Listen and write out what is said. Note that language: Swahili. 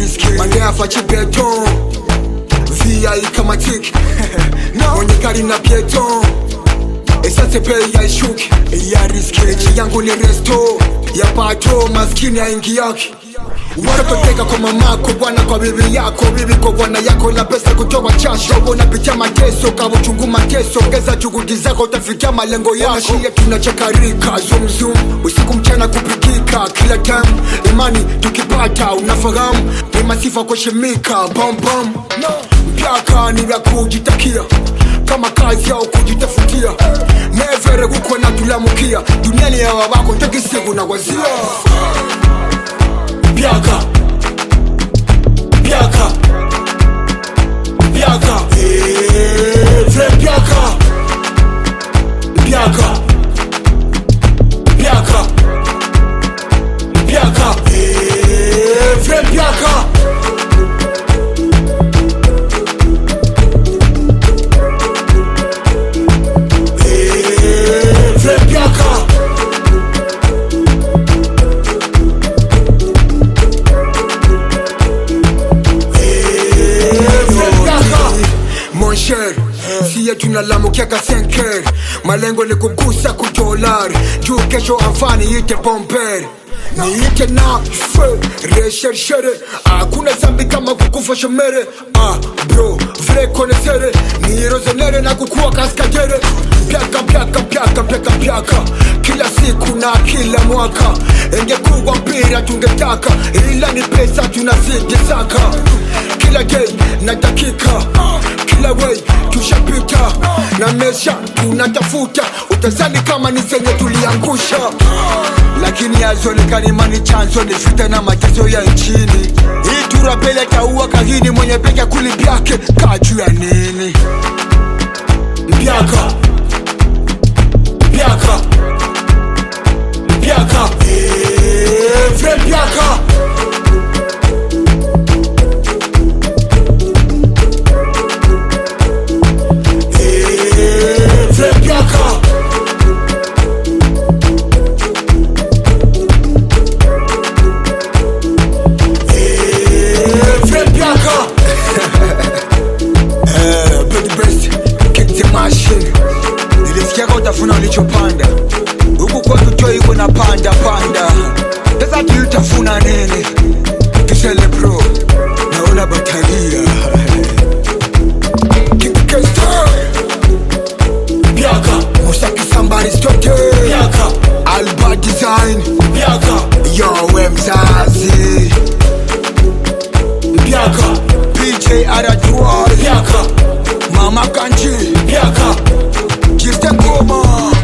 risky Mandea fachi beton Via ikamatik Mwenye gari na pieton Esa tepe ya ishuki ya risky Echi yangu ni resto ya pato maskini ya ingi yaki Wanapoteka kwa mamako, bwana kwa bibi yako Bibi kwa bwana yako, la pesa kutoa chasho Unapitia mateso, kabu chungu mateso Ongeza juhudi zako, utafikia malengo yako Unashia tunachakarika, zoom zoom Usiku mchana kupikika, kila time Imani tukipata, unafahamu Ni masifa kushimika, bam bam Mpiaka ni vya kujitakia Kama kazi yao kujitafutia Nevere kuko na tulamukia Duniani ya wabako, ntaki siku na wazia Piaka, piaka, piaka, frère piaka, piaka, piaka, piaka, frère piaka. Frère piaka. Siye tunalamukia ka 5 Malengo ni kugusa kudolari Juu kesho amfani ite bomber Niite na fe Reshershere Hakuna zambi kama kukufa shomere Bro, vre konesere Nirozenere na kukua kaskadere Piaka, piaka, piaka, piaka, piaka Kila siku na kila mwaka Engekuwa mpira tungetaka Ila ni pesa tunazidi saka Kila day na dakika Kila way tushapita Na mesha tunatafuta Utazani kama ni zenye tuliangusha Lakini yazonekani mani chanzo ni vita na mateso ya nchini Hii turapele taua kahini mwenye peke kulipiake Kaju ya nini Mpiaka Mpiaka Mpiaka Frère Mpiaka Frère Piaka Frère Piaka Bloody Breast Kick the machine Nilisikia utafuna ulichopanda Huku kwa tuto iko na panda panda Pesa tutafuna nini Tusele bro Naona batalia Kick the star Piaka Musaki somebody stote Piaka Alba design Piaka Yo mzazi Piaka PJ Arajuari Piaka Mama Kanji Piaka Jiste Goma